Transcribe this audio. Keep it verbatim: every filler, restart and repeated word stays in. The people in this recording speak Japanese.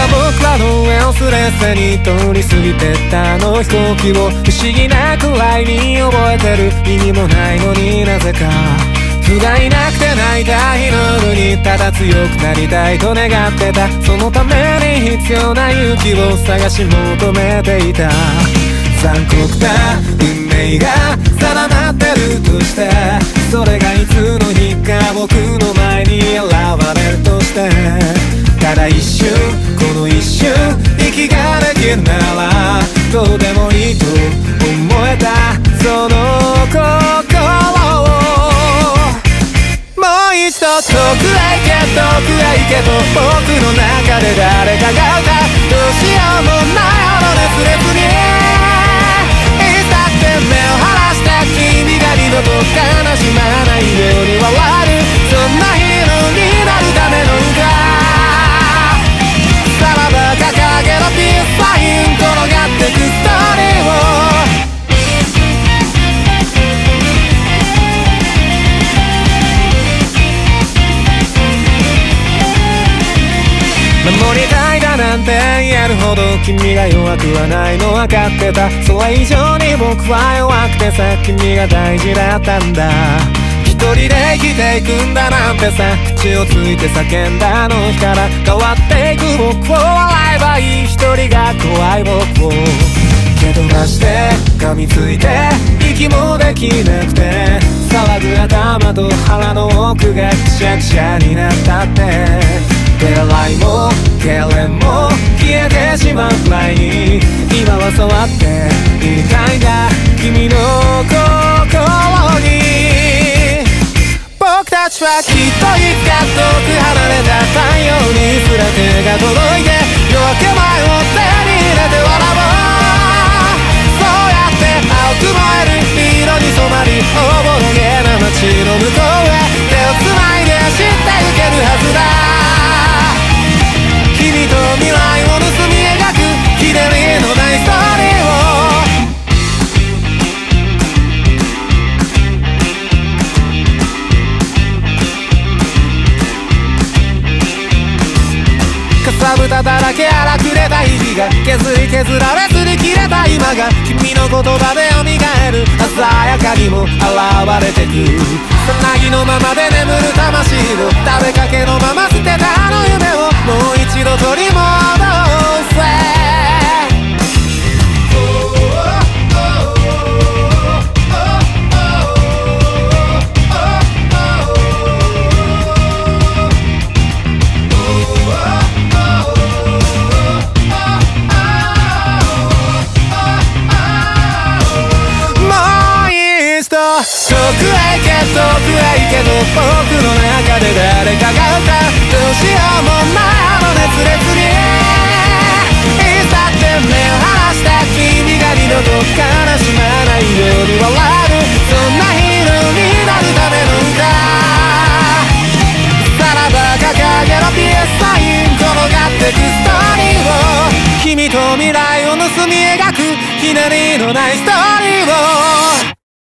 僕らの上をスレスレに通り過ぎてったあの飛行機を不思議なくらいに覚えてる。意味もないのになぜか不甲斐なくて泣いた日の夜にただ強くなりたいと願ってた。そのために必要な勇気を探し求めていた。残酷な運命が定まってるとして、それがいつの日か僕の前に現れるとして、ただ一瞬この一瞬息ができるならどうでもいいと思えたその心を、もう一度遠くへ行け遠くへ行けと僕の中で誰かが歌う。どうしようもないほど熱烈にいつだって目を離して君が二度と悲しまないように笑える。そんなヒーローになるための歌。さらば掲げろピースサイン転がってくストーリーを。守りたいだなんて言えるほど君が弱くはないの分かってた。それ以上に僕は弱くてさ、君が大事だったんだ。一人で生きていくんだなんてさ、口をついて叫んだあの日から変わっていく僕を笑えばいい。一人が怖い僕を蹴飛ばして噛みついて息もできなくて、騒ぐ頭と腹の奥がくしゃくしゃになったって、手洗いも痙攣も消えてしまうくらいに今は触っていたいんだ君の心に。僕たちはきっといつか遠く離れた太陽にすら手が届いて、夜明け前を手に入れて笑おう。そうやって青く燃える色に染まりおぼろげな街の向こうへ手をつないで走ってゆけるはずだ。君と未来を盗み描くひねりのないストーリーを。かさぶただらけ荒くれた日々が削り削られ擦り切れた今が君の言葉で蘇る。鮮やかにも現れてくさなぎのままで眠る魂を、食べかけのまま捨てたあの夢をもう一度取り戻せ。遠くへ行け遠くへ行けと僕の中で誰かが歌う。どうしようもないあの熱烈にいつだって目を離して君が二度と悲しまないように笑える。そんなヒーローになるための歌。さらば掲げろピースサイン転がってくストーリーを。君と未来を盗み描くひねりのないストーリー